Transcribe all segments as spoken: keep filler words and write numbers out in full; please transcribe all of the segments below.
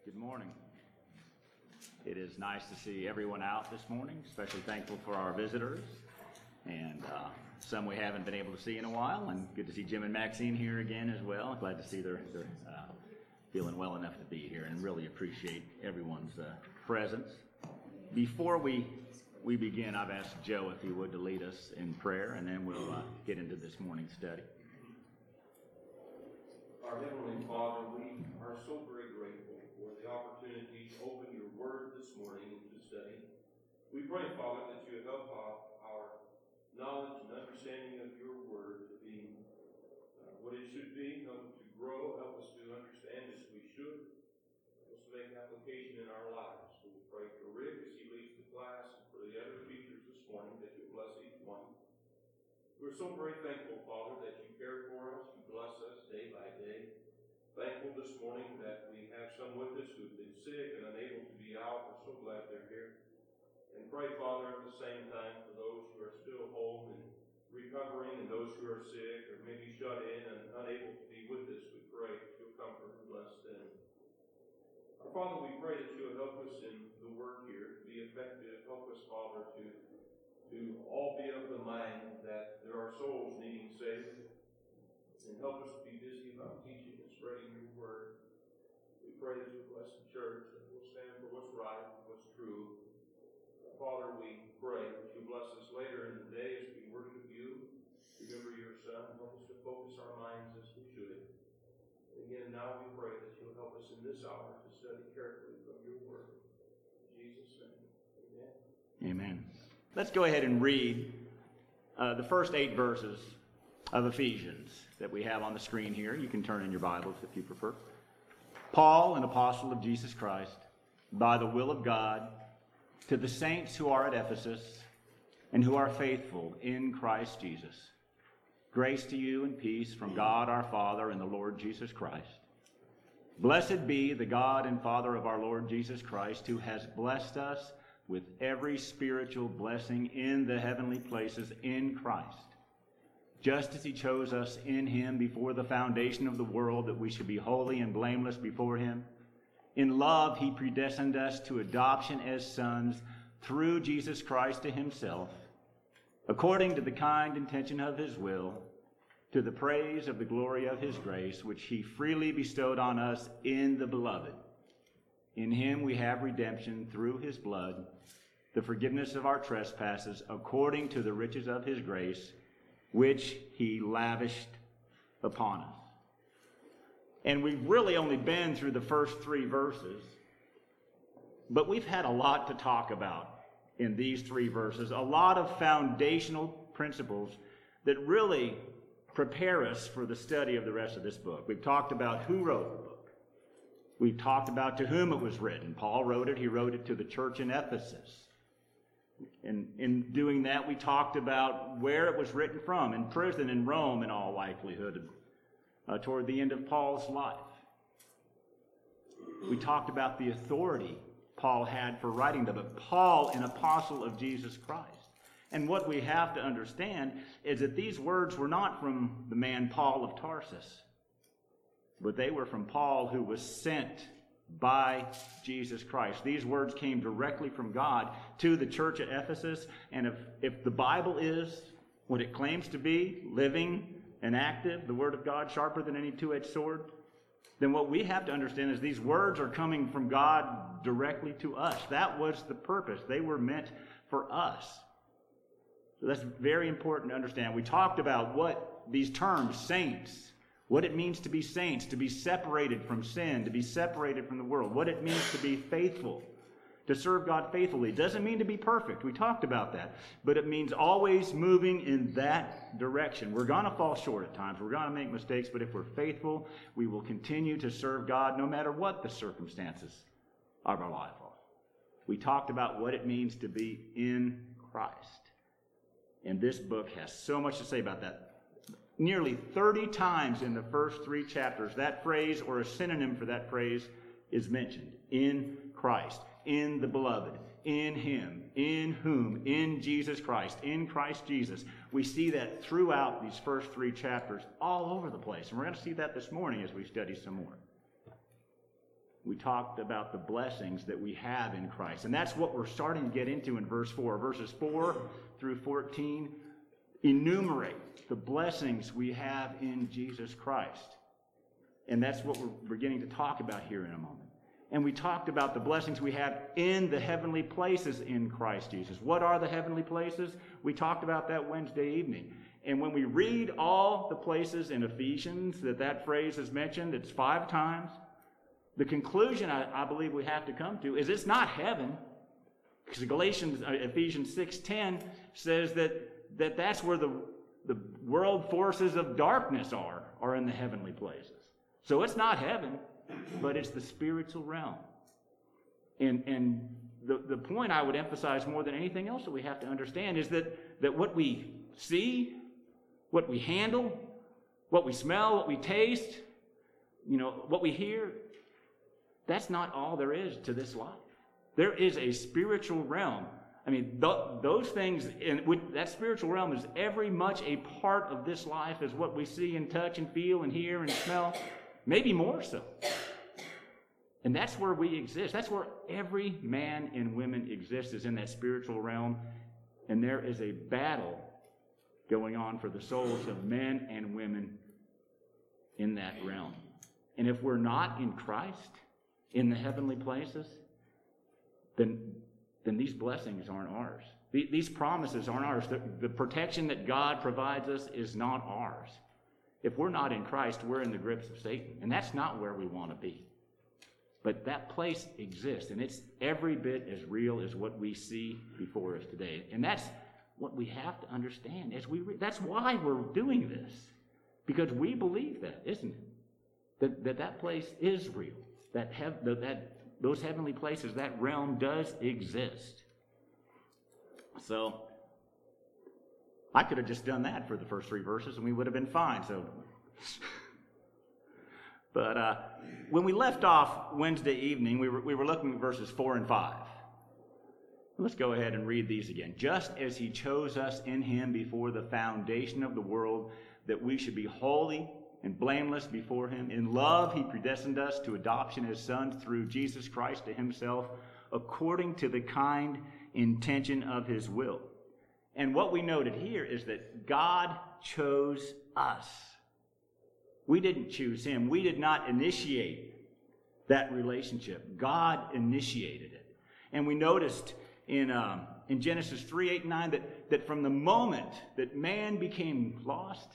Good morning. It is nice to see everyone out this morning, especially thankful for our visitors and uh, some we haven't been able to see in a while, and good to see Jim and Maxine here again as well. Glad to see they're, they're uh, feeling well enough to be here, and really appreciate everyone's uh, presence. Before we we begin, I've asked Joe if he would to lead us in prayer, and then we'll uh, get into this morning's study. Our Heavenly Father, we are so very grateful for the opportunity to open your word this morning and to study. We pray, Father, that you help our, our knowledge and understanding of your word to be uh, what it should be. Help us to grow, help us to understand as we should. Help us to make application in our lives. So we pray for Rick as he leads the class and for the other teachers this morning, that you bless each one. We're so very thankful, Father, that you care for us, you bless us day by day. Thankful this morning that we have some with us who've been sick and unable to be out. We're so glad they're here. And pray, Father, at the same time for those who are still home and recovering and those who are sick or maybe shut in and unable to be with us. We pray that you'll comfort and bless them. Our Father, we pray that you'll help us in the work here to be effective. Help us, Father, to to all be of the mind that there are souls needing saved, and help us to be busy about teaching and spreading your word. We pray that you'll bless the church, that we'll stand for what's right and what's true. Father, we pray that you bless us later in the day as we worship you. Remember your Son, help us to focus our minds as we should. And again, now we pray that you'll help us in this hour to study carefully from your word. In Jesus' name, amen. Amen. Let's go ahead and read uh, the first eight verses of Ephesians that we have on the screen here. You can turn in your Bibles if you prefer. Paul, an apostle of Jesus Christ, by the will of God, to the saints who are at Ephesus and who are faithful in Christ Jesus. Grace to you and peace from God our Father and the Lord Jesus Christ. Blessed be the God and Father of our Lord Jesus Christ, who has blessed us with every spiritual blessing in the heavenly places in Christ, just as he chose us in him before the foundation of the world, that we should be holy and blameless before him. In love he predestined us to adoption as sons through Jesus Christ to himself, according to the kind intention of his will, to the praise of the glory of his grace, which he freely bestowed on us in the Beloved. In him we have redemption through his blood, the forgiveness of our trespasses, according to the riches of his grace, which he lavished upon us. And we've really only been through the first three verses, but we've had a lot to talk about in these three verses, a lot of foundational principles that really prepare us for the study of the rest of this book. We've talked about who wrote the book. We've talked about to whom it was written. Paul wrote it. He wrote it to the church in Ephesus. And in doing that, we talked about where it was written from, in prison in Rome in all likelihood, uh, toward the end of Paul's life. We talked about the authority Paul had for writing the book. Paul, an apostle of Jesus Christ. And what we have to understand is that these words were not from the man Paul of Tarsus, but they were from Paul, who was sent by Jesus Christ. These words came directly from God to the church at Ephesus. And if, if the Bible is what it claims to be, living and active, the Word of God, sharper than any two-edged sword, then what we have to understand is these words are coming from God directly to us. That was the purpose. They were meant for us. So that's very important to understand. We talked about what these terms, saints, what it means to be saints, to be separated from sin, to be separated from the world. What it means to be faithful, to serve God faithfully. It doesn't mean to be perfect. We talked about that. But it means always moving in that direction. We're going to fall short at times. We're going to make mistakes. But if we're faithful, we will continue to serve God no matter what the circumstances of our life are. We talked about what it means to be in Christ. And this book has so much to say about that. Nearly thirty times in the first three chapters, that phrase or a synonym for that phrase is mentioned. In Christ, in the Beloved, in him, in whom, in Jesus Christ, in Christ Jesus. We see that throughout these first three chapters all over the place. And we're going to see that this morning as we study some more. we talked about the blessings that we have in Christ. And that's what we're starting to get into in verse four. Verses four through fourteen enumerate the blessings we have in Jesus Christ. And that's what we're beginning to talk about here in a moment. And we talked about the blessings we have in the heavenly places in Christ Jesus. What are the heavenly places? We talked about that Wednesday evening. And when we read all the places in Ephesians that that phrase is mentioned, it's five times, the conclusion I, I believe we have to come to is it's not heaven. Because Galatians, uh, Ephesians six ten says that, that that's where the, the world forces of darkness are, are in the heavenly places. So it's not heaven, but it's the spiritual realm. And, and the, the point I would emphasize more than anything else that we have to understand is that, that what we see, what we handle, what we smell, what we taste, you know, what we hear, that's not all there is to this life. There is a spiritual realm. I mean, th- those things, and with that spiritual realm is every much a part of this life as what we see and touch and feel and hear and smell, maybe more so. And that's where we exist. That's where every man and woman exists, is in that spiritual realm. And there is a battle going on for the souls of men and women in that realm. And if we're not in Christ, in the heavenly places, then, then these blessings aren't ours. These promises aren't ours. The, the protection that God provides us is not ours. If we're not in Christ, we're in the grips of Satan. And that's not where we want to be. But that place exists, and it's every bit as real as what we see before us today. And that's what we have to understand. As we re- that's why we're doing this. Because we believe that, isn't it? That that, that place is real. That, hev- that, that those heavenly places, that realm does exist. So I could have just done that for the first three verses and we would have been fine. So, but uh, when we left off Wednesday evening, we were we were looking at verses four and five. Let's go ahead and read these again. Just as he chose us in him before the foundation of the world, that we should be holy and blameless before him. In love, he predestined us to adoption as sons through Jesus Christ to himself, according to the kind intention of his will. And what we noted here is that God chose us. We didn't choose him. We did not initiate that relationship. God initiated it. And we noticed in um, in Genesis three, eight, and nine that, that from the moment that man became lost,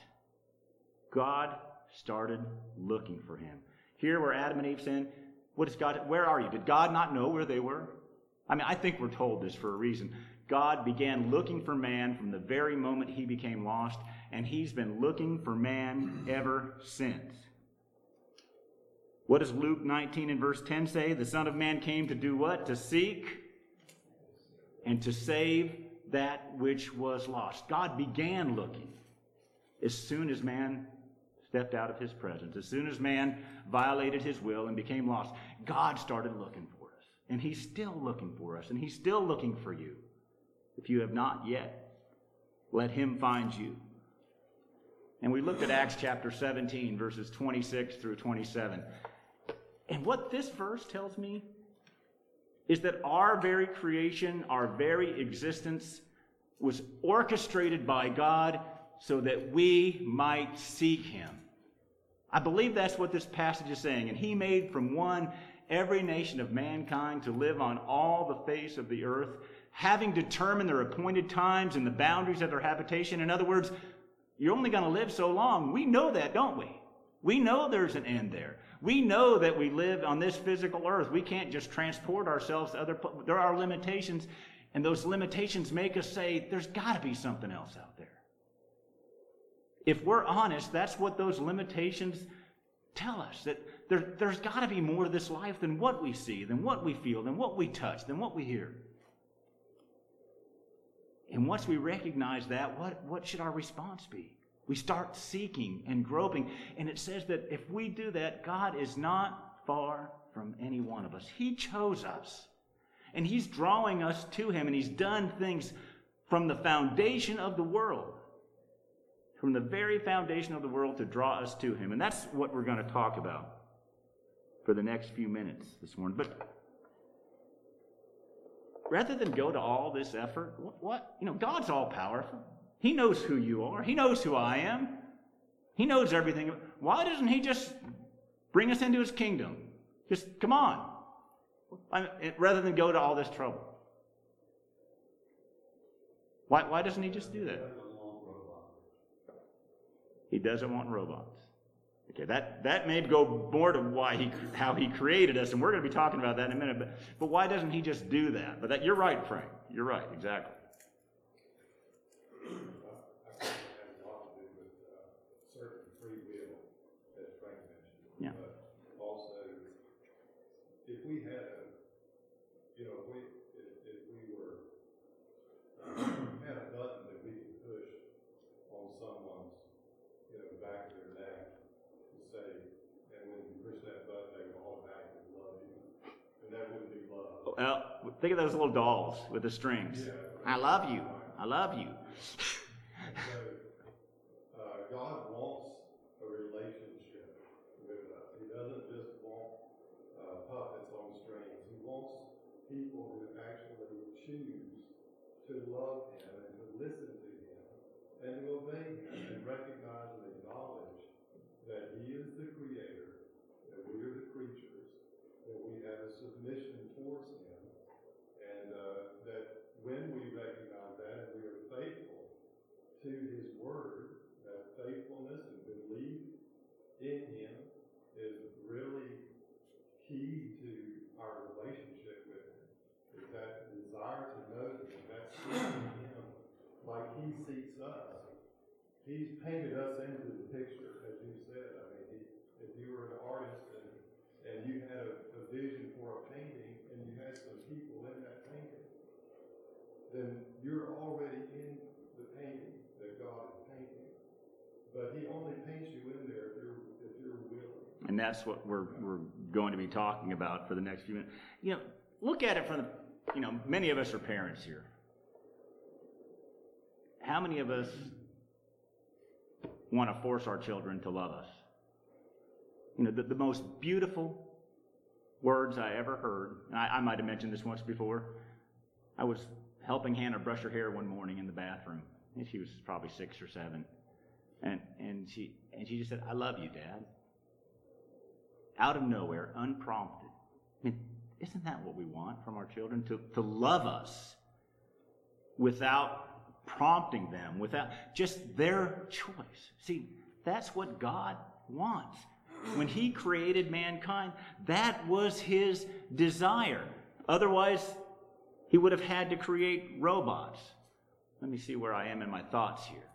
God started looking for him. Here where Adam and Eve sinned, what is God? Where are you? Did God not know where they were? I mean, I think we're told this for a reason. God began looking for man from the very moment he became lost, and he's been looking for man ever since. What does Luke nineteen and verse ten say? The Son of Man came to do what? To seek and to save that which was lost. God began looking as soon as man stepped out of his presence. As soon as man violated his will and became lost, God started looking for us. And he's still looking for us, and he's still looking for you. If you have not yet, let him find you. And we looked at Acts chapter seventeen, verses twenty-six through twenty-seven. And what this verse tells me is that our very creation, our very existence was orchestrated by God so that we might seek him. I believe that's what this passage is saying. And he made from one every nation of mankind to live on all the face of the earth, having determined their appointed times and the boundaries of their habitation. In other words, you're only going to live so long. We know that, don't we? We know there's an end there. We know that we live on this physical earth. We can't just transport ourselves to other places. There are limitations, and those limitations make us say, there's got to be something else out there. If we're honest, that's what those limitations tell us, that there, there's got to be more to this life than what we see, than what we feel, than what we touch, than what we hear. And once we recognize that, what, what should our response be? We start seeking and groping. And it says that if we do that, God is not far from any one of us. He chose us. And he's drawing us to him. And he's done things from the foundation of the world. From the very foundation of the world to draw us to him. And that's what we're going to talk about. for the next few minutes this morning. But rather than go to all this effort, what, what you know, God's all powerful. He knows who you are. He knows who I am. He knows everything. Why doesn't he just bring us into his kingdom? Just come on. I, rather than go to all this trouble. Why, why doesn't he just do that? He doesn't want robots. Okay, that, that may go more to why he, how he created us, and we're going to be talking about that in a minute. But, but why doesn't he just do that? But that, you're right, Frank. You're right, exactly. I think it has a lot to do with uh, certain free will, as Frank mentioned. Yeah. But also, if we had a, you know, if we if, if we were had a button that we could push on someone's, you know, back of their neck to say, and when you push that button, they will automatically love you, and that wouldn't be love. Well, think of those little dolls with the strings. Yeah. I love you. I love you. So, uh, God wants a relationship with us. He doesn't just want uh, puppets on strings. He wants people who actually choose to love Him and to listen to Him and to obey Him and recognize and acknowledge that He is the Creator, that we are the creatures, that we have a submission towards Him, and uh, that when we recognize that and we are faithful to His Word, that faithfulness and belief in Him is really key to our relationship with Him. Is that desire to know Him, that seeking Him like He seeks us. He's painted us into the picture, as you said. I mean, he, if you were an artist and, and you had a, a vision for a painting and you had some people in that painting, then you're already in the painting that God is painting. But He only paints you in there if you're, if you're willing. And that's what we're we're going to be talking about for the next few minutes. You know, look at it from the, you know, many of us are parents here. How many of us want to force our children to love us? You know, the, the most beautiful words I ever heard, and I, I might have mentioned this once before. I was helping Hannah brush her hair one morning in the bathroom, and she was probably six or seven, and and she and she just said, "I love you, Dad." Out of nowhere, unprompted. I mean, isn't that what we want from our children? To to love us without prompting them, without just their choice. See, that's what God wants. When He created mankind, that was His desire. Otherwise, He would have had to create robots. Let me see where I am in my thoughts here.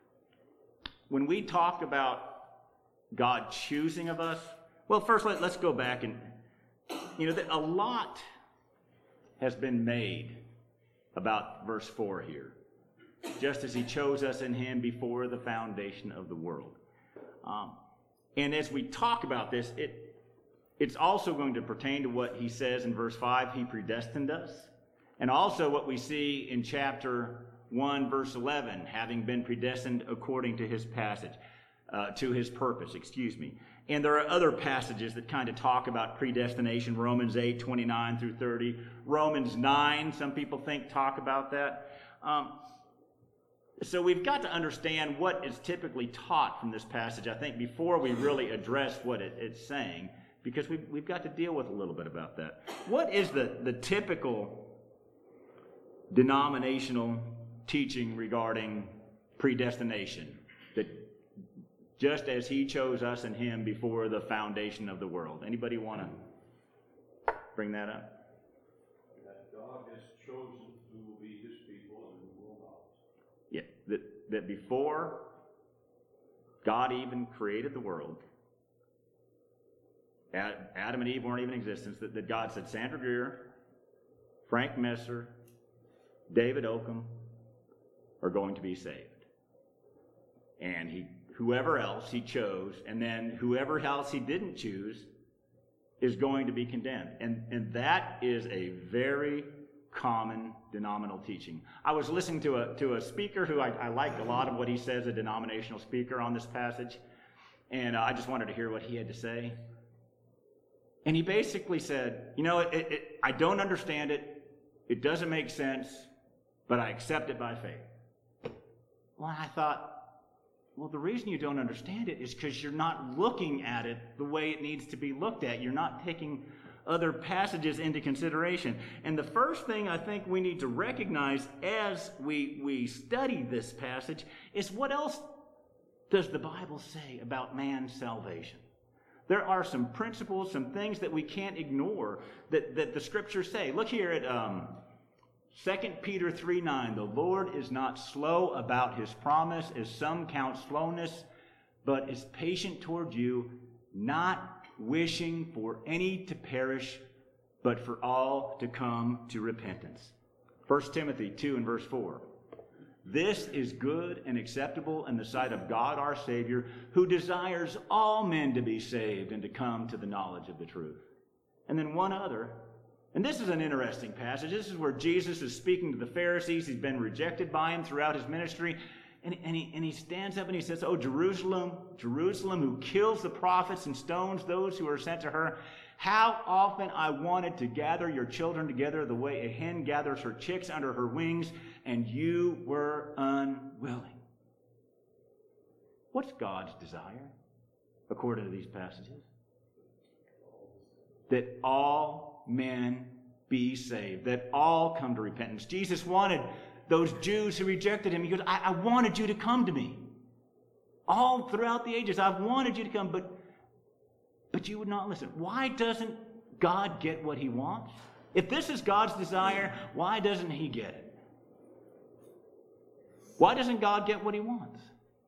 When we talk about God choosing of us, well, first let, let's go back and, you know, a lot has been made about verse four here. Just as He chose us in Him before the foundation of the world. Um, and as we talk about this, it it's also going to pertain to what He says in verse five, He predestined us. And also what we see in chapter one, verse eleven, having been predestined according to His passage, uh, to His purpose, excuse me. And there are other passages that kind of talk about predestination, Romans eight, twenty-nine through thirty. Romans nine, some people think, talk about that. Um, So we've got to understand what is typically taught from this passage, I think, before we really address what it, it's saying, because we've, we've got to deal with a little bit about that. What is the, the typical denominational teaching regarding predestination? That just as He chose us in Him before the foundation of the world. Anybody want to bring that up? That God has chosen who will be His people and who will not. Yeah, that, that before God even created the world, Adam and Eve weren't even in existence, that, that God said, Sandra Greer, Frank Messer, David Oakham are going to be saved. And he, whoever else He chose, and then whoever else He didn't choose is going to be condemned. And, and that is a very common denominational teaching. I was listening to a to a speaker who I, I liked a lot of what he says, a denominational speaker on this passage, and uh, I just wanted to hear what he had to say. And he basically said, you know, it, it, I don't understand it. It doesn't make sense, but I accept it by faith. Well, I thought, well, the reason you don't understand it is because you're not looking at it the way it needs to be looked at. You're not taking other passages into consideration. And the first thing I think we need to recognize as we, we study this passage is, what else does the Bible say about man's salvation? There are some principles, some things that we can't ignore that, that the Scriptures say. Look here at um, Second Peter three nine. The Lord is not slow about his promise, as some count slowness, but is patient toward you, not wishing for any to perish, but for all to come to repentance. First Timothy two and verse four. This is good and acceptable in the sight of God our Savior, who desires all men to be saved and to come to the knowledge of the truth. And then one other, and this is an interesting passage. This is where Jesus is speaking to the Pharisees. He's been rejected by him throughout his ministry. And, and, he, and he stands up and he says, "Oh, Jerusalem, Jerusalem, who kills the prophets and stones those who are sent to her, how often I wanted to gather your children together the way a hen gathers her chicks under her wings, and you were unwilling." What's God's desire, according to these passages? That all men be saved, that all come to repentance. Jesus wanted those Jews who rejected him. He goes, I, I wanted you to come to me. All throughout the ages, I've wanted you to come, but, but you would not listen. Why doesn't God get what he wants? If this is God's desire, why doesn't he get it? Why doesn't God get what he wants?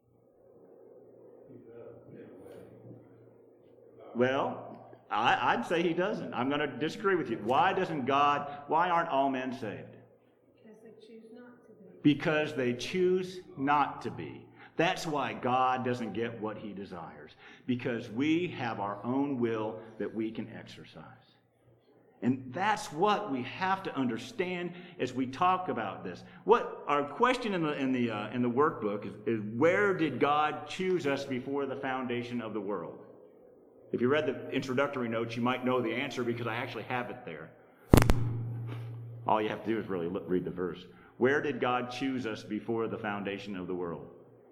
Well, I, I'd say he doesn't. I'm going to disagree with you. Why doesn't God, why aren't all men saved? Because they choose not to be. Because they choose not to be. That's why God doesn't get what he desires. Because we have our own will that we can exercise. And that's what we have to understand as we talk about this. What our question in the in the uh, in the workbook is, is, where did God choose us before the foundation of the world? If you read the introductory notes, you might know the answer because I actually have it there. All you have to do is really look, read the verse. Where did God choose us before the foundation of the world?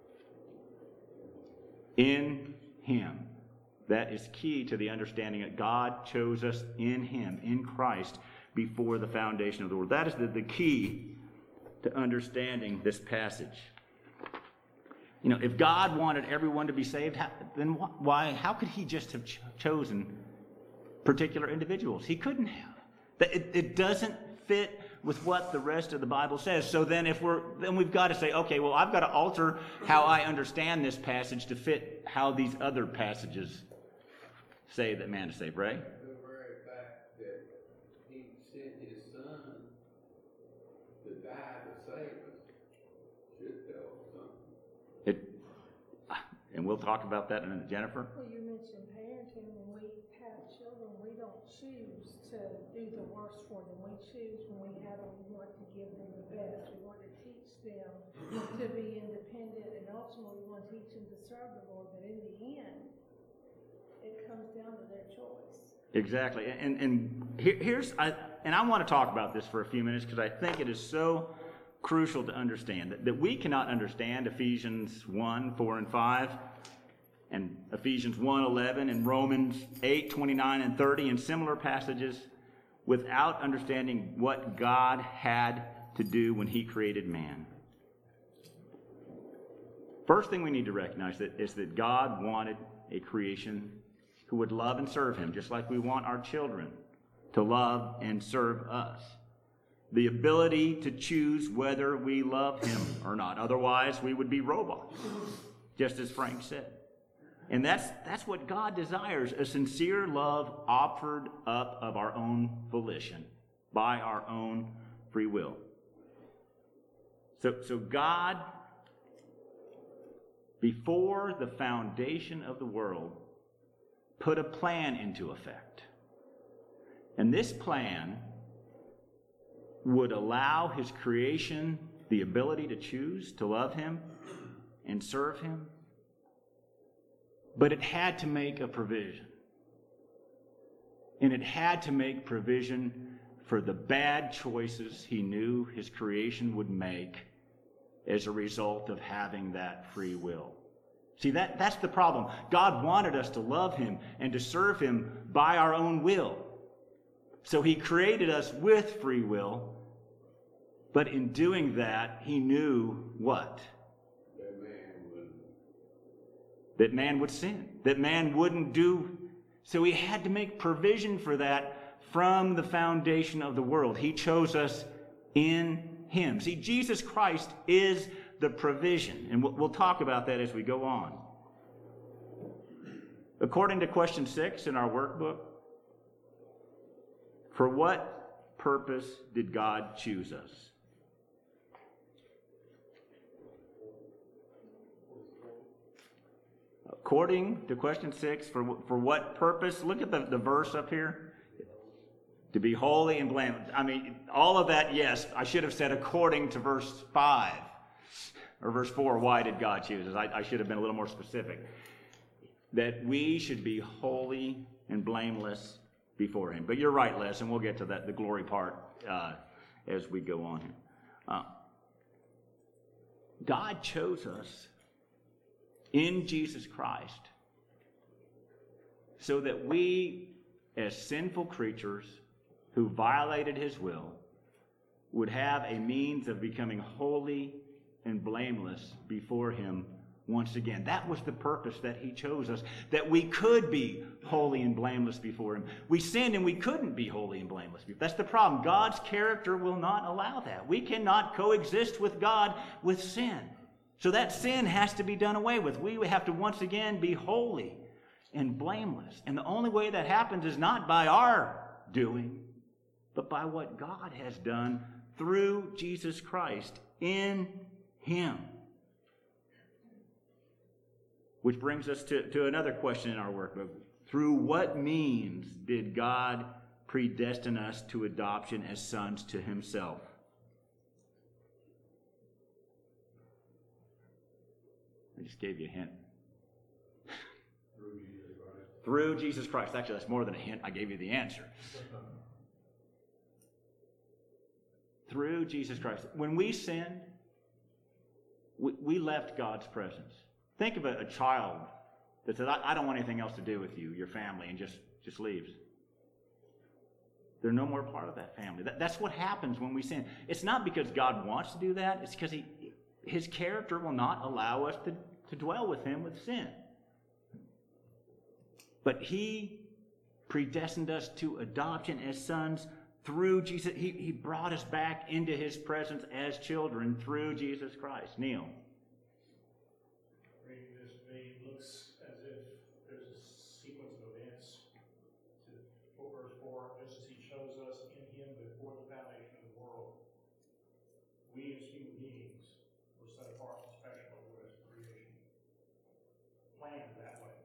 In him. That is key to the understanding that God chose us in him, in Christ, before the foundation of the world. That is the, the key to understanding this passage. You know, if God wanted everyone to be saved, how, then why? How could he just have ch- chosen particular individuals? He couldn't have. It, it doesn't fit with what the rest of the Bible says. So then if we're then we've got to say, okay, well, I've got to alter how I understand this passage to fit how these other passages say that man is saved, right? The very fact that he sent his son to die to save us should tell us something. It, and we'll talk about that in a minute. Jennifer? Well, you mentioned parenting. When we have children, we don't choose to do the worst for them. We choose when we have them, we want to give them the best. We want to teach them to be independent, and ultimately we want to teach them to serve the Lord. But in the end, it comes down to their choice. Exactly. And and here, here's I and I want to talk about this for a few minutes because I think it is so crucial to understand that, that we cannot understand Ephesians one, four, and five, and Ephesians one, eleven, and Romans eight, twenty-nine, and thirty, and similar passages without understanding what God had to do when he created man. First thing we need to recognize that is that God wanted a creation who would love and serve him, just like we want our children to love and serve us. The ability to choose whether we love him or not. Otherwise, we would be robots, just as Frank said. And that's that's what God desires, a sincere love offered up of our own volition, by our own free will. So, so God, before the foundation of the world, put a plan into effect. And this plan would allow his creation the ability to choose to love him and serve him. But it had to make a provision. And it had to make provision for the bad choices he knew his creation would make as a result of having that free will. See, that, that's the problem. God wanted us to love him and to serve him by our own will. So he created us with free will, but in doing that, he knew what? That man would. That man would sin. That man wouldn't do. So he had to make provision for that from the foundation of the world. He chose us in him. See, Jesus Christ is the provision. And we'll talk about that as we go on. According to question six in our workbook, for what purpose did God choose us? According to question six, for, for what purpose? Look at the, the verse up here. To be holy and blameless. I mean, all of that, yes, I should have said according to verse five. Or verse four, why did God choose us? I, I should have been a little more specific. That we should be holy and blameless before him. But you're right, Les, and we'll get to that, the glory part, uh, as we go on here. Uh, God chose us in Jesus Christ so that we, as sinful creatures who violated his will, would have a means of becoming holy and blameless before him once again. That was the purpose that he chose us, that we could be holy and blameless before him. We sinned and we couldn't be holy and blameless. That's the problem. God's character will not allow that. We cannot coexist with God with sin. So that sin has to be done away with. We have to once again be holy and blameless. And the only way that happens is not by our doing, but by what God has done through Jesus Christ in him. Which brings us to, to another question in our workbook. Through what means did God predestine us to adoption as sons to himself? I just gave you a hint. Through Jesus Christ. Through Jesus Christ. Actually, that's more than a hint. I gave you the answer. Through Jesus Christ. When we sinned, we, we left God's presence. Think of a, a child that says, I, I don't want anything else to do with you, your family, and just, just leaves. They're no more part of that family. That, that's what happens when we sin. It's not because God wants to do that. It's because he, his character will not allow us to, to dwell with him with sin. But he predestined us to adoption as sons through Jesus. He, he brought us back into his presence as children through Jesus Christ. Neil. Reading this to me looks as if there's a sequence of events to verse four, just as he chose us in him before the foundation of the world. We as human beings were set apart and special over his creation. Planned that way.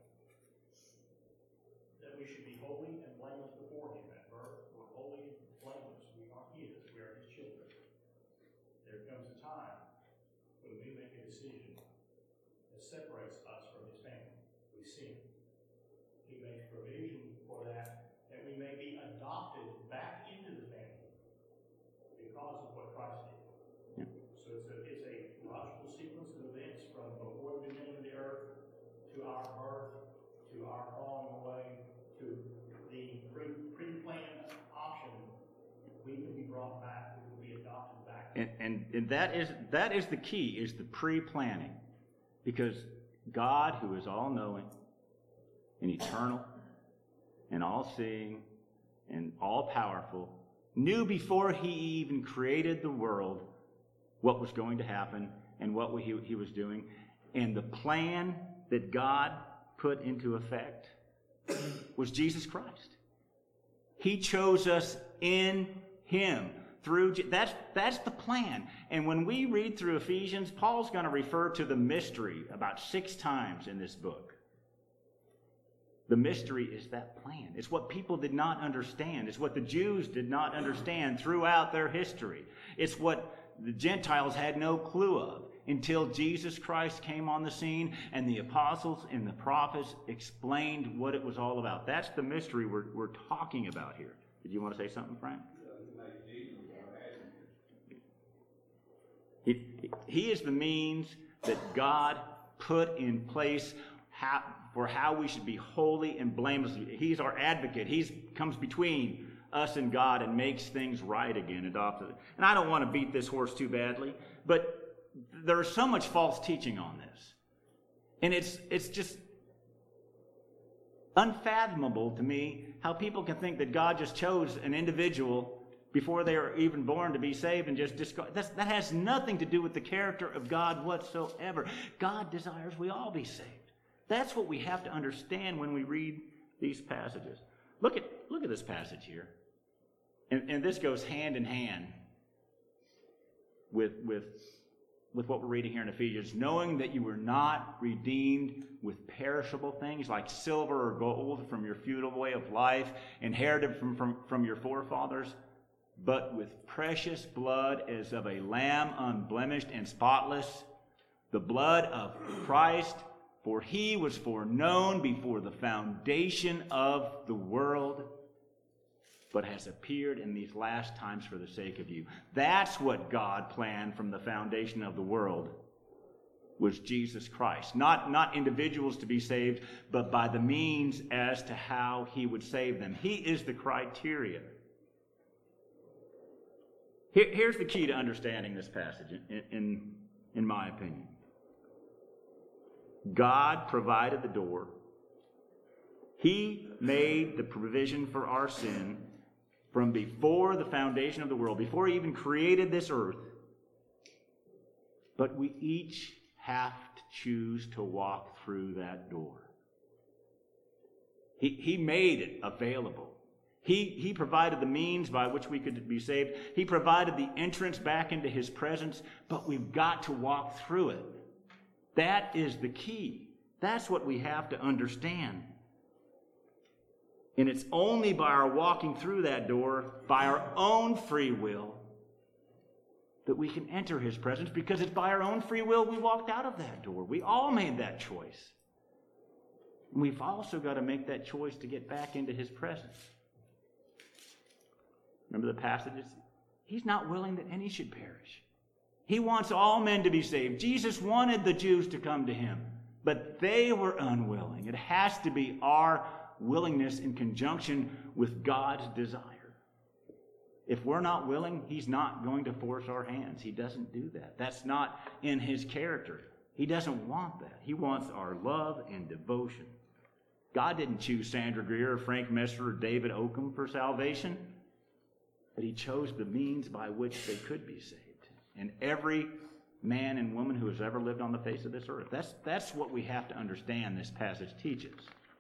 That we should be holy and blameless before him at birth. We're holy and blameless. We are his. We are his children. There comes a time when we make a decision that separates us from his family. We sin. He makes provision for that, that we may be adopted back into the family because of what Christ did. Yeah. So it's a, it's a logical sequence of events from before the beginning of the earth to our birth, to our falling away, to the pre, pre-planned option. We will be brought back. We will be adopted back. And, and, and that is that is the key, is the pre-planning. Because God, who is all-knowing and eternal and all-seeing and all-powerful, knew before he even created the world what was going to happen and what he, he was doing. And the plan that God put into effect was Jesus Christ. He chose us in him. Through that's that's the plan. And when we read through Ephesians, Paul's going to refer to the mystery about six times in this book. The mystery is that plan. It's what people did not understand. It's what the Jews did not understand throughout their history. It's what the Gentiles had no clue of until Jesus Christ came on the scene and the apostles and the prophets explained what it was all about. That's the mystery we're, we're talking about here. Did you want to say something, Frank? He, he is the means that God put in place how, for how we should be holy and blameless. He's our advocate. He comes between us and God and makes things right again. Adopted. And I don't want to beat this horse too badly, but there's so much false teaching on this. And it's it's just unfathomable to me how people can think that God just chose an individual before they are even born to be saved and just discard. That's, that has nothing to do with the character of God whatsoever. God desires we all be saved. That's what we have to understand when we read these passages. Look at look at this passage here. And, and this goes hand in hand with, with, with what we're reading here in Ephesians. Knowing that you were not redeemed with perishable things like silver or gold from your futile way of life, inherited from, from, from your forefathers, but with precious blood as of a lamb unblemished and spotless, the blood of Christ, for he was foreknown before the foundation of the world, but has appeared in these last times for the sake of you. That's what God planned from the foundation of the world, was Jesus Christ. Not, not individuals to be saved, but by the means as to how he would save them. He is the criteria. Here, here's the key to understanding this passage, in, in, in my opinion. God provided the door. He made the provision for our sin from before the foundation of the world, before he even created this earth. But we each have to choose to walk through that door. He, he made it available. He, he provided the means by which we could be saved. He provided the entrance back into his presence, but we've got to walk through it. That is the key. That's what we have to understand. And it's only by our walking through that door, by our own free will, that we can enter his presence, because it's by our own free will we walked out of that door. We all made that choice. And we've also got to make that choice to get back into his presence. Remember the passages? He's not willing that any should perish. He wants all men to be saved. Jesus wanted the Jews to come to him, but they were unwilling. It has to be our willingness in conjunction with God's desire. If we're not willing, he's not going to force our hands. He doesn't do that. That's not in his character. He doesn't want that. He wants our love and devotion. God didn't choose Sandra Greer or Frank Messer or David Oakham for salvation, but he chose the means by which they could be saved. And every man and woman who has ever lived on the face of this earth. That's, that's what we have to understand this passage teaches.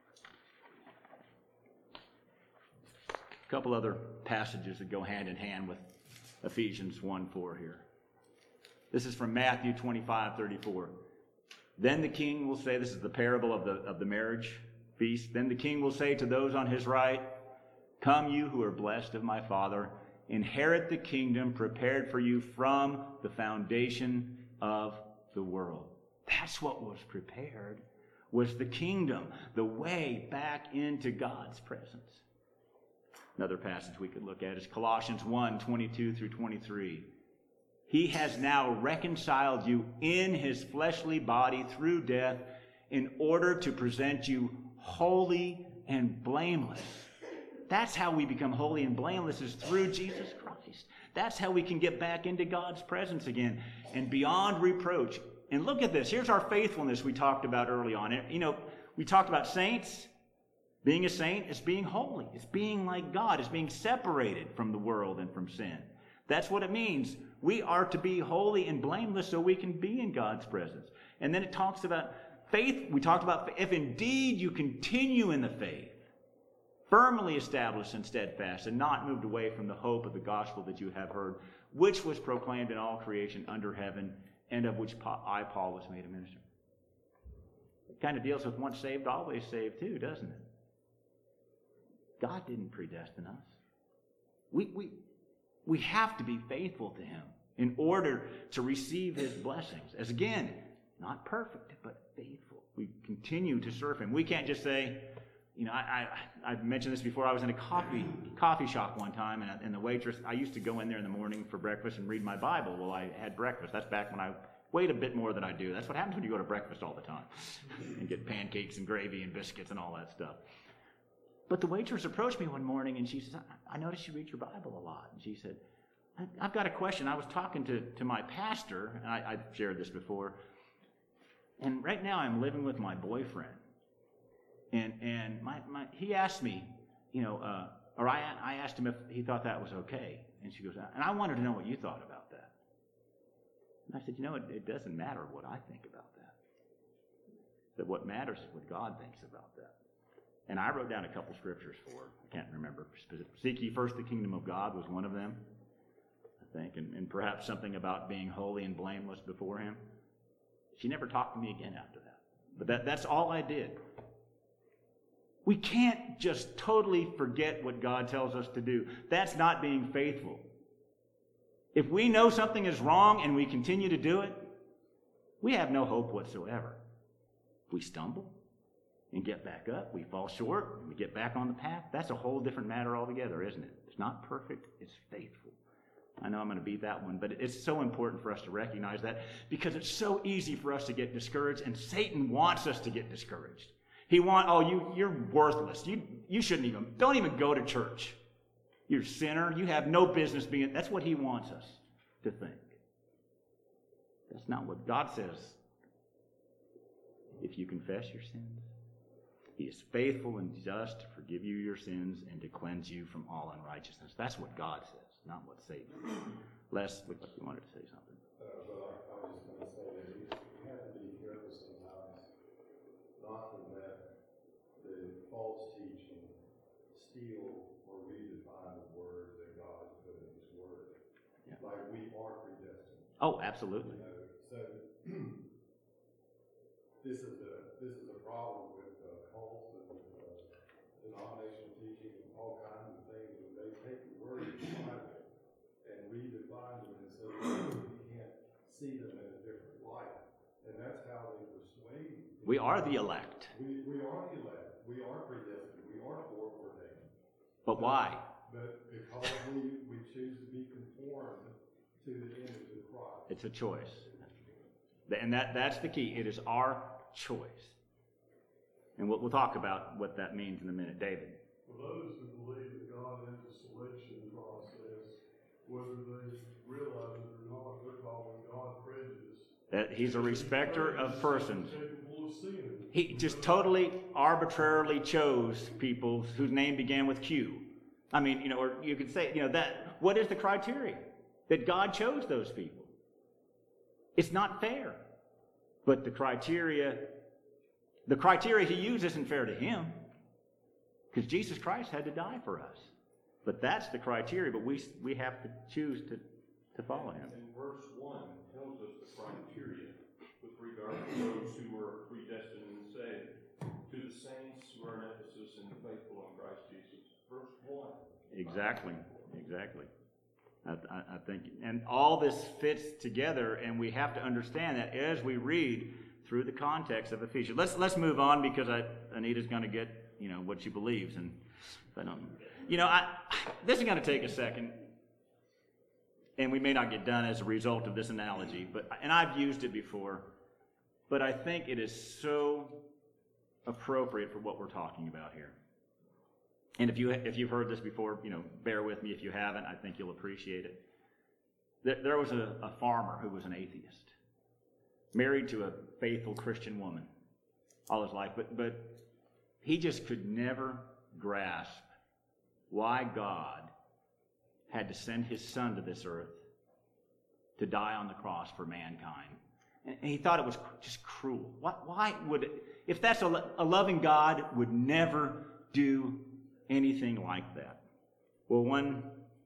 A couple other passages that go hand in hand with Ephesians one four here. This is from Matthew twenty-five thirty-four. Then the king will say, this is the parable of the, of the marriage feast. Then the king will say to those on his right, come you who are blessed of my Father, inherit the kingdom prepared for you from the foundation of the world. That's what was prepared, was the kingdom, the way back into God's presence. Another passage we could look at is Colossians one twenty-two through twenty-three. He has now reconciled you in his fleshly body through death in order to present you holy and blameless. That's how we become holy and blameless, is through Jesus Christ. That's how we can get back into God's presence again and beyond reproach. And look at this. Here's our faithfulness we talked about early on. You know, we talked about saints. Being a saint is being holy. It's being like God. It's being separated from the world and from sin. That's what it means. We are to be holy and blameless so we can be in God's presence. And then it talks about faith. We talked about if indeed you continue in the faith, firmly established and steadfast, and not moved away from the hope of the gospel that you have heard, which was proclaimed in all creation under heaven, and of which I, Paul, was made a minister. It kind of deals with once saved, always saved too, doesn't it? God didn't predestine us. We, we, we have to be faithful to him. in order to receive his blessings. As again, not perfect, but faithful. We continue to serve him. We can't just say, you know, I, I, I've mentioned this before. I was in a coffee coffee shop one time, and, and the waitress, I used to go in there in the morning for breakfast and read my Bible while I had breakfast. That's back when I weighed a bit more than I do. That's what happens when you go to breakfast all the time and get pancakes and gravy and biscuits and all that stuff. But the waitress approached me one morning, and she says, I, I noticed you read your Bible a lot. And she said, I, I've got a question. I was talking to, to my pastor, and I, I've shared this before, and right now I'm living with my boyfriend. And and my, my he asked me, you know, uh, or I I asked him if he thought that was okay. And she goes, and I wanted to know what you thought about that. And I said, you know, it, it doesn't matter what I think about that. That what matters is what God thinks about that. And I wrote down a couple scriptures for her. I can't remember. Seek ye first the kingdom of God was one of them, I think, and, and perhaps something about being holy and blameless before him. She never talked to me again after that. But that, that's all I did. We can't just totally forget what God tells us to do. That's not being faithful. If we know something is wrong and we continue to do it, we have no hope whatsoever. If we stumble and get back up, we fall short, and we get back on the path, that's a whole different matter altogether, isn't it? It's not perfect, it's faithful. I know I'm going to beat that one, but it's so important for us to recognize that because it's so easy for us to get discouraged, and Satan wants us to get discouraged. He want, oh, you, you're worthless. You, you shouldn't even, don't even go to church. You're a sinner. You have no business being, that's what he wants us to think. That's not what God says. If you confess your sins, he is faithful and just to forgive you your sins and to cleanse you from all unrighteousness. That's what God says, not what Satan says. Les, looked like you wanted to say something. Uh, but I, I was just going to say that we have to be careful sometimes not to let the false teaching steal or redefine the word that God has put in his word. Yeah. Like we are predestined. Oh, absolutely. You know, so this is a this is a problem with uh, cults and with uh, denominational teaching and all kinds of things. When they take the word of the Bible and redefine them, and so you can't see them in a different light, and that's how they persuade you. We are the elect. We we are the elect. We are predestined. We are foreordained. But why? But because we we choose to be conformed to the image of Christ. It's a choice. And that, that's the key. It is our choice. And we'll, we'll talk about what that means in a minute. David. For those who believe that God has a selection process, whether they realize it or not, they're calling God prejudiced. That he's a respecter of persons. Capable of sin. He just totally arbitrarily chose people whose name began with Q. I mean, you know, or you could say, you know, that, what is the criteria? That God chose those people. It's not fair. But the criteria, the criteria he used isn't fair to him. Because Jesus Christ had to die for us. But that's the criteria, but we we have to choose to, to follow him. And verse one tells us the criteria with regard to those who were predestined and saved, to the saints who are in Ephesus and faithful in Christ Jesus. Verse one. Exactly, exactly. I, I, I think, and all this fits together, and we have to understand that as we read through the context of Ephesians. Let's let's move on because I, Anita's going to get, you know, what she believes, and if I don't, you know, I this is going to take a second, and we may not get done as a result of this analogy, but and I've used it before, but I think it is so appropriate for what we're talking about here. And if you if you've heard this before, you know, bear with me. If you haven't, I think you'll appreciate it. There, there was a, a farmer who was an atheist, married to a faithful Christian woman all his life, but but he just could never grasp why God had to send his son to this earth to die on the cross for mankind. And he thought it was just cruel. Why, why would it, if that's a, a loving God would never do anything like that? Well, one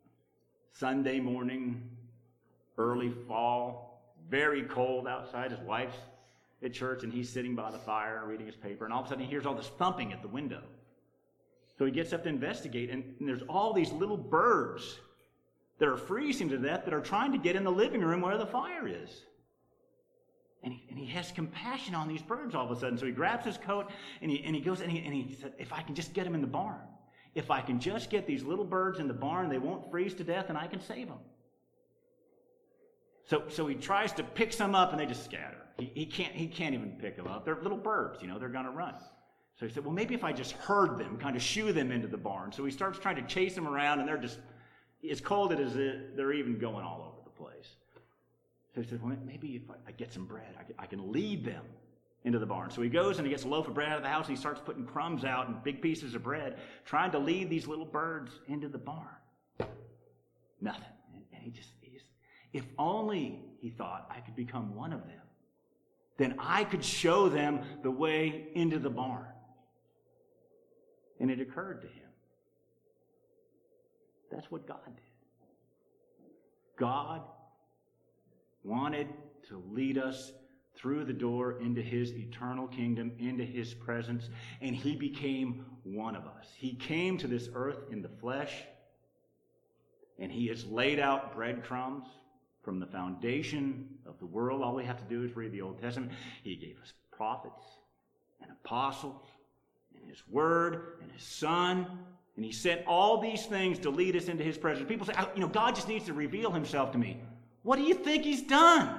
Sunday morning, early fall, very cold outside, his wife's at church, and he's sitting by the fire reading his paper, and all of a sudden he hears all this thumping at the window. So he gets up to investigate, and, and there's all these little birds that are freezing to death that are trying to get in the living room where the fire is. And he, and he has compassion on these birds all of a sudden. So he grabs his coat and he, and he goes and he, and he said, if I can just get them in the barn, if I can just get these little birds in the barn, they won't freeze to death and I can save them. So, so he tries to pick some up and they just scatter. He, he, can't, he can't even pick them up. They're little birds, you know, they're going to run. So he said, well, maybe if I just herd them, kind of shoo them into the barn. So he starts trying to chase them around and they're just, as cold as it, they're even going all over the place. So he said, well, maybe if I get some bread, I can, I can lead them into the barn. So he goes and he gets a loaf of bread out of the house and he starts putting crumbs out and big pieces of bread, trying to lead these little birds into the barn. Nothing. And he just, he just, if only, he thought, I could become one of them, then I could show them the way into the barn. And it occurred to him. That's what God did. God wanted to lead us through the door into his eternal kingdom, into his presence, and he became one of us. He came to this earth in the flesh, and he has laid out breadcrumbs from the foundation of the world. All we have to do is read the Old Testament. He gave us prophets and apostles and his word and his son, and he sent all these things to lead us into his presence. People say, you know, God just needs to reveal himself to me. What do you think he's done?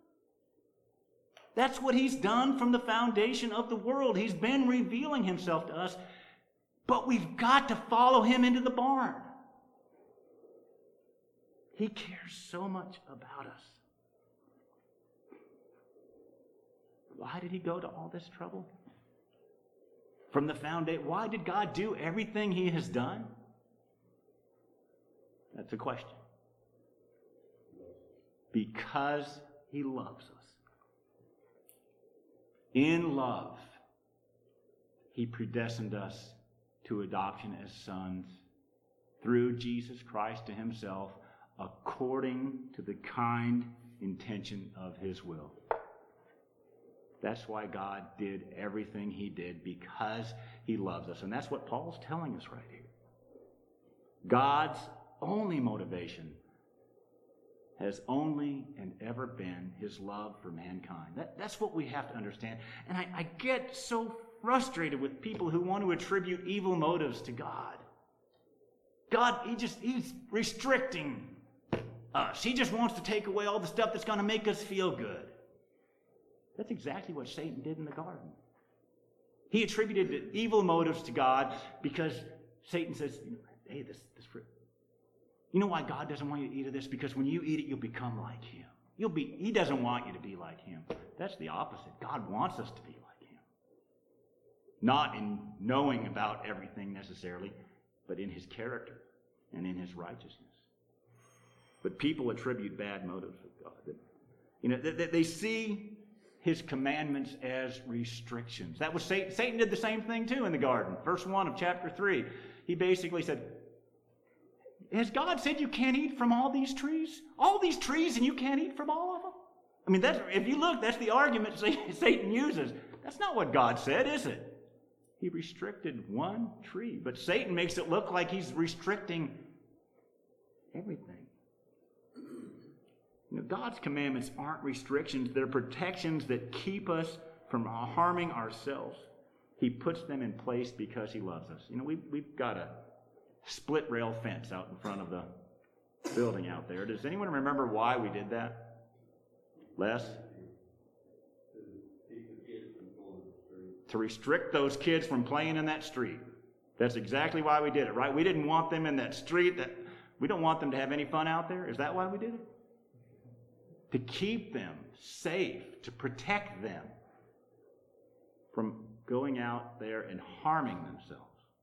That's what he's done from the foundation of the world. He's been revealing himself to us, but we've got to follow him into the barn. He cares so much about us. Why did he go to all this trouble? From the foundation, why did God do everything he has done? That's a question. Because he loves us. In love, he predestined us to adoption as sons through Jesus Christ to himself, according to the kind intention of his will. That's why God did everything he did, because he loves us. And that's what Paul's telling us right here. God's only motivation has only and ever been his love for mankind. That, that's what we have to understand. And I, I get so frustrated with people who want to attribute evil motives to God. God, he just, he's restricting us. He just wants to take away all the stuff that's going to make us feel good. That's exactly what Satan did in the garden. He attributed evil motives to God because Satan says, hey, this, this fruit. You know why God doesn't want you to eat of this? Because when you eat it, you'll become like him. You'll be, he doesn't want you to be like him. That's the opposite. God wants us to be like him. Not in knowing about everything necessarily, but in his character and in his righteousness. But people attribute bad motives to God. You know, they, they see his commandments as restrictions. That was Satan. Satan did the same thing too in the garden. Verse one of chapter three. He basically said, has God said you can't eat from all these trees? All these trees and you can't eat from all of them? I mean, that's, if you look, that's the argument Satan uses. That's not what God said, is it? He restricted one tree. But Satan makes it look like he's restricting everything. You know, God's commandments aren't restrictions. They're protections that keep us from harming ourselves. He puts them in place because he loves us. You know, we, we've got a split rail fence out in front of the building out there. Does anyone remember why we did that? Les? To restrict those kids from playing in that street. That's exactly why we did it, right? We didn't want them in that street. That we don't want them to have any fun out there. Is that why we did it? To keep them safe, to protect them from going out there and harming themselves.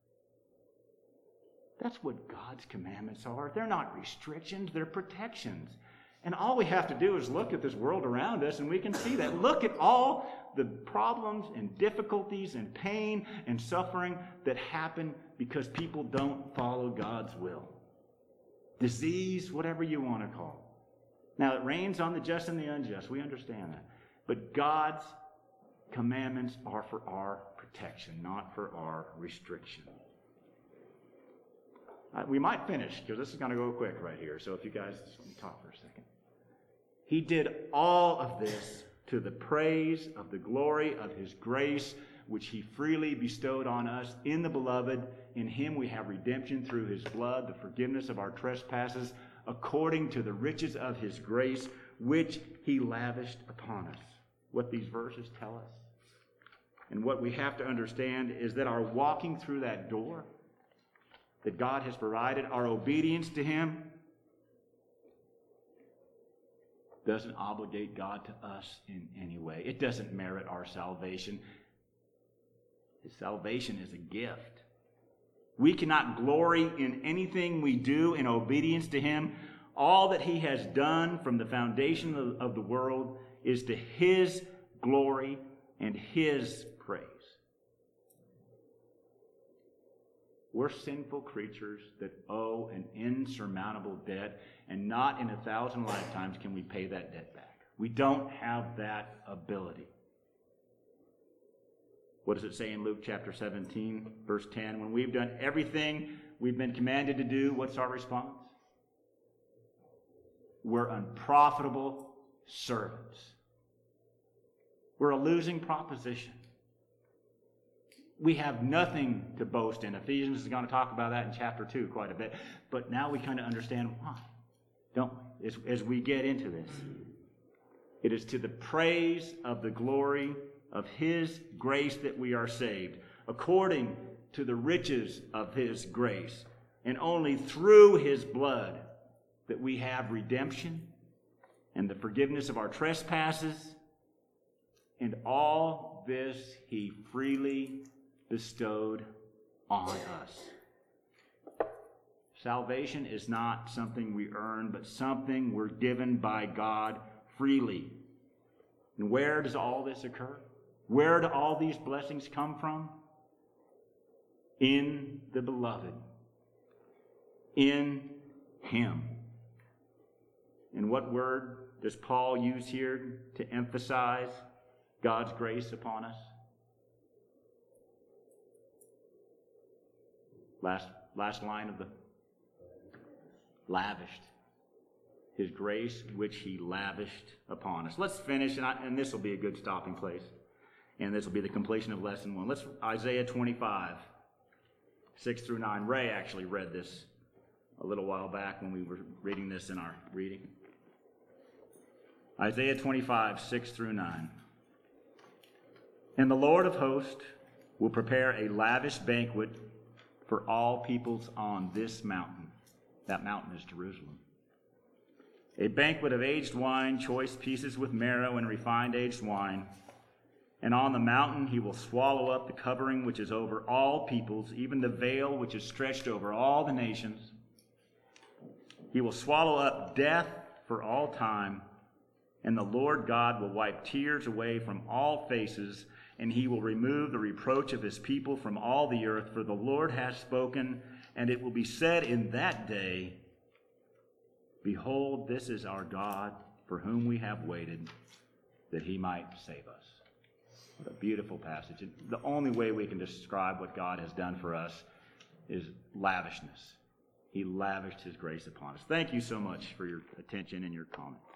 That's what God's commandments are. They're not restrictions, they're protections. And all we have to do is look at this world around us and we can see that. Look at all the problems and difficulties and pain and suffering that happen because people don't follow God's will. Disease, whatever you want to call it. Now, it rains on the just and the unjust. We understand that. But God's commandments are for our protection, not for our restriction. I, we might finish, because this is going to go quick right here. So if you guys just let me talk for a second. He did all of this to the praise of the glory of his grace, which he freely bestowed on us in the beloved. In him we have redemption through his blood, the forgiveness of our trespasses, according to the riches of his grace, which he lavished upon us. What these verses tell us. And what we have to understand is that our walking through that door that God has provided, our obedience to him, doesn't obligate God to us in any way. It doesn't merit our salvation. His salvation is a gift. We cannot glory in anything we do in obedience to him. All that he has done from the foundation of, of the world is to his glory and his praise. We're sinful creatures that owe an insurmountable debt, and not in a thousand lifetimes can we pay that debt back. We don't have that ability. What does it say in Luke chapter seventeen, verse ten? When we've done everything we've been commanded to do, what's our response? We're unprofitable servants. We're a losing proposition. We have nothing to boast in. Ephesians is going to talk about that in chapter two quite a bit. But now we kind of understand why, don't we? As, as we get into this. It is to the praise of the glory of his grace that we are saved, according to the riches of his grace, and only through his blood that we have redemption and the forgiveness of our trespasses, and all this he freely bestowed on us. Salvation is not something we earn, but something we're given by God freely. And where does all this occur? Where do all these blessings come from? In the beloved. In him. And what word does Paul use here to emphasize God's grace upon us? Last, last line of the lavished. His grace which he lavished upon us. Let's finish, and, I, and this will be a good stopping place. And this will be the completion of lesson one. Let's Isaiah twenty-five, six through nine. Ray actually read this a little while back when we were reading this in our reading. Isaiah twenty-five, six through nine. And the Lord of hosts will prepare a lavish banquet for all peoples on this mountain. That mountain is Jerusalem. A banquet of aged wine, choice pieces with marrow and refined aged wine. And on the mountain he will swallow up the covering which is over all peoples, even the veil which is stretched over all the nations. He will swallow up death for all time, and the Lord God will wipe tears away from all faces, and he will remove the reproach of his people from all the earth, for the Lord has spoken, and it will be said in that day, behold, this is our God, for whom we have waited, that he might save us. What a beautiful passage. The only way we can describe what God has done for us is lavishness. He lavished his grace upon us. Thank you so much for your attention and your comment.